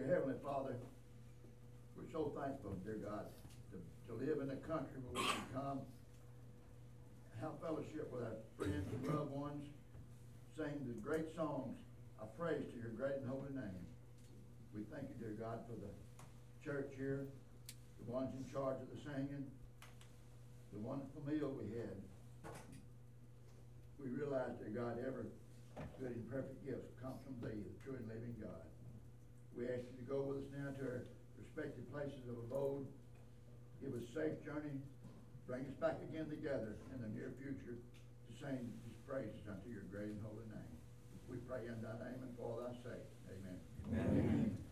Dear Heavenly Father, we're so thankful, dear God, to live in a country where we can come, have fellowship with our friends and loved ones, sing the great songs of praise to your great and holy name. We thank you, dear God, for the church here, the ones in charge of the singing, the wonderful meal we had. We realize, dear God, every good and perfect gift comes from thee, the true and living God. We ask you to go with us now to our respective places of abode. Give us a safe journey. Bring us back again together in the near future to sing these praises unto your great and holy name. We pray in thy name and for thy sake. Amen. Amen.